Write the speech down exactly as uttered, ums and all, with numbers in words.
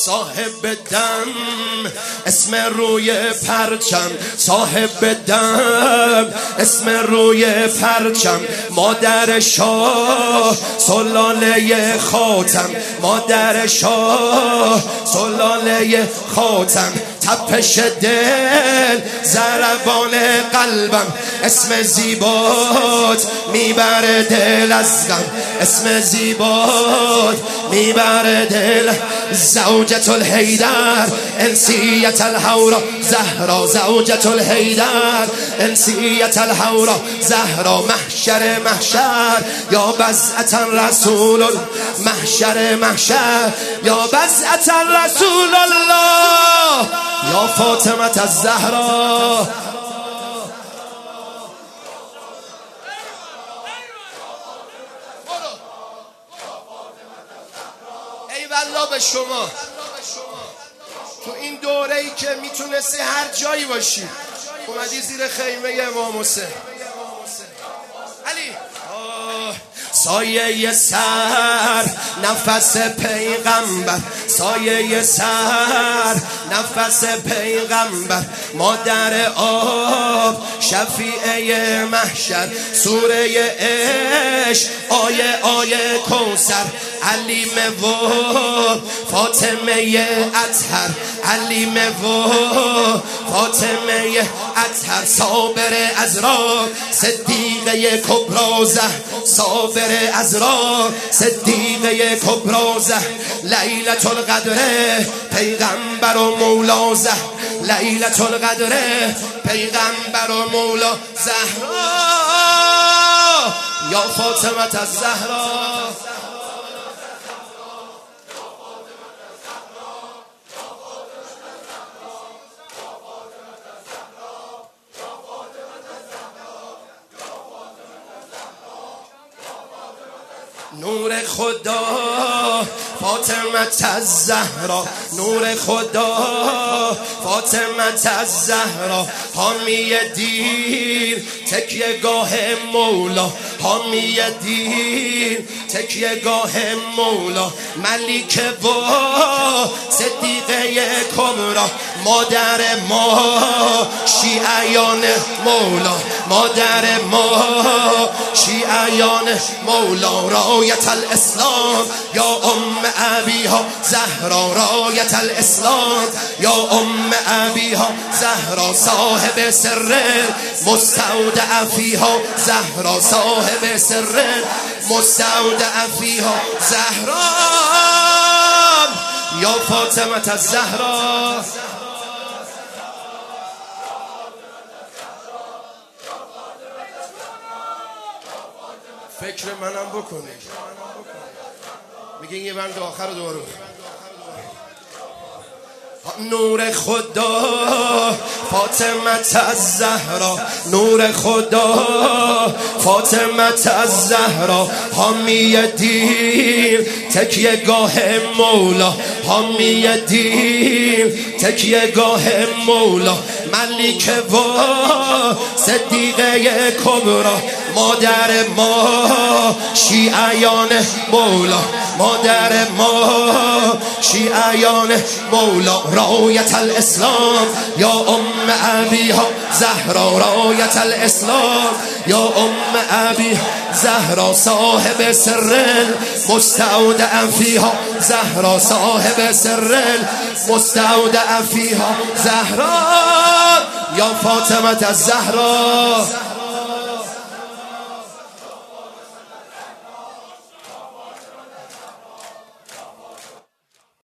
صاحب دم اسم روی پرچم، صاحب دم اسم روی پرچم، مادر شاه سلاله خاتم، مادر شاه سلاله خاتم، تپش دل ضربان قلبم، اسم زیبات میبره دل از غم، اسم زیبات میبره دل. زوجة الحیدر انسیت الحورا زهرا، زوجة الحیدر انسیت الحورا زهرا، محشر محشر یا بزعة رسول، محشر محشر یا بزعة رسول الله، یا فاطمة الزهرا. ای والله به شما تو این دوره ای که میتونستی هر جایی باشی، اومدی زیر خیمه امام حسین علی. سایه سر نفس پیغمبر، سایه سر نفس پیغمبر، مادر آب شفیعه محشر، سوره عشق آیه آیه کوثر، علیم و فاطمه اطهر، علیم و فاطمه اطهر، صابر عذرا صدیقه کبری زهر، صابر عذرا صدیقه کبری زهر، لیلة القدر پیغمبر و مولا زهر، لیلة القدر پیغمبر و مولا زهرا، یا فاطمة الزهرا. نور خدا فاطمه الزهرا، نور خدا فاطمه الزهرا، حامی دین تکیه گاه مولا، حامی دین تکیه گاه مولا، ملیک و صدیقه کبری، مادر ما شیعیان مولا، مادر ما شیعیان مولا، رایت الاسلام یا ام ابیها زهرا، رایت الاسلام یا ام ابیها زهرا، صاحب سر مستودع فیها زهرا، صاحب سر مستودع فیها زهرا، یا فاطمة الزهرا. فکر منم بکنید، میگه یه بند آخر دوباره. نور خدا فاطمه الزهرا، نور خدا فاطمه الزهرا، حامی دین تکیه گاه مولا، حامی دین تکیه گاه مولا، ملیک و صدیقه کبری، مادر ما شیعیان مولا، مادر ما شیعیان مولا، رایت الاسلام یا ام ابیها زهرا، رایت الاسلام یا ام ابیها زهرا، صاحب سر مستودع فیها زهرا، صاحب سر مستودع فیها زهرا، یا فاطمة الزهرا.